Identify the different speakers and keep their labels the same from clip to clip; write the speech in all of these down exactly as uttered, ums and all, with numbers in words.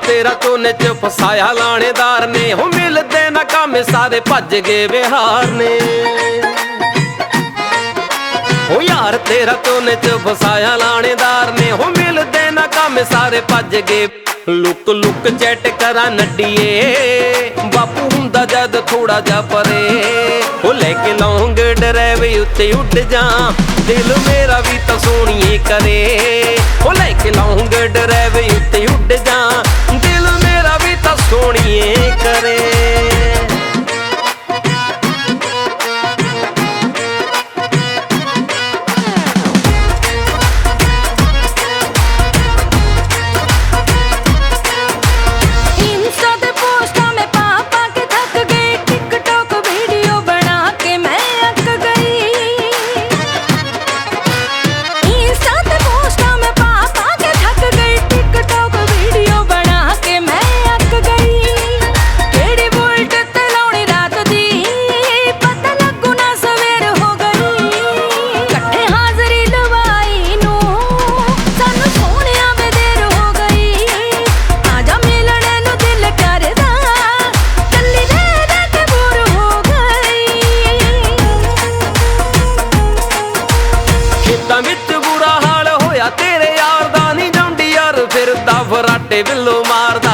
Speaker 1: तेरा चोने च फसाया लाणेदार ने, हो मिलदे ना कामे सारे भज गए बिहार ने। हो यार तेरा चोने च फसाया लाणेदार ने, हो मिलदे ना कामे सारे भज गए। लुक लुक चैट करा नड्डिए, बापू हुंदा जद थोड़ा जा परे, हो लेके लौंग डरावे उत्ते उड़ जा, दिल मेरा भी तो सोहणीए करे। हो लेके लौंग डरावे उत्ते उड़ जा, दिल मेरा भी तो सोहणीए करे। विच बुरा हाल होया तेरे यार दा, नी जौंडी यार फिरदा फराटे बिल्लो मारदा।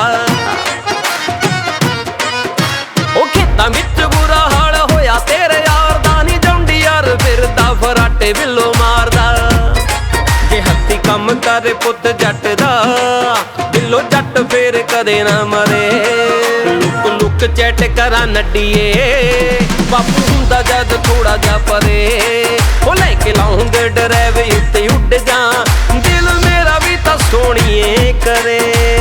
Speaker 1: ओ खेतां विच बुरा हाल होया तेरे यार दा, नी जौंडी यार फिरदा फराटे बिल्लो मारदा। जे हत्थी कम करे पुत जट दा, बिल्लो जट फेर कदे ना मरे। लुक लुक चैट करा नड्डिए, बापू हुंदा जद थोड़ा जा परे, हो लेके लौंग डरावे उत्ते उड़ जा, दिल मेरा भी तो सोहणीए करे।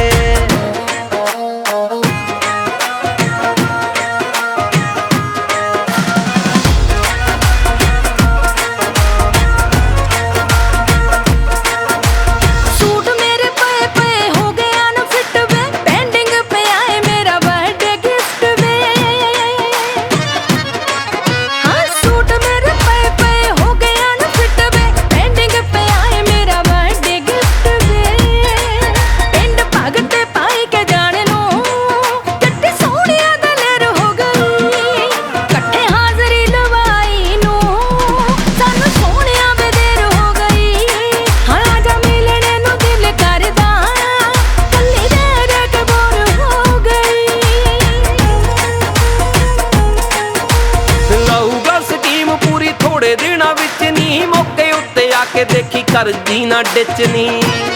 Speaker 1: थोड़े दिना विच नी मौके उत्ते आके देखी करदी ना डिचनी।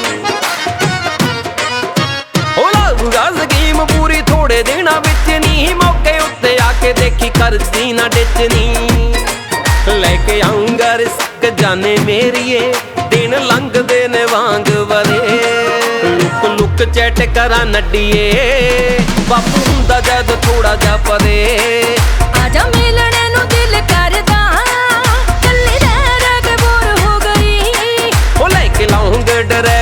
Speaker 1: हो लाऊगा स्कीम पूरी थोड़े दिना विच नी मौके उत्ते आके देखी करदी ना डिचनी। लेके आऊंगा रिस्क जाने मेरिए, दिन लंघदे ने वांग वरे। लुक लुक चैट करा नड्डिए, बापू हुंदा जद थोड़ा जा परे,
Speaker 2: आजा मिलने नू दिल करदा,
Speaker 1: लौंग डरावे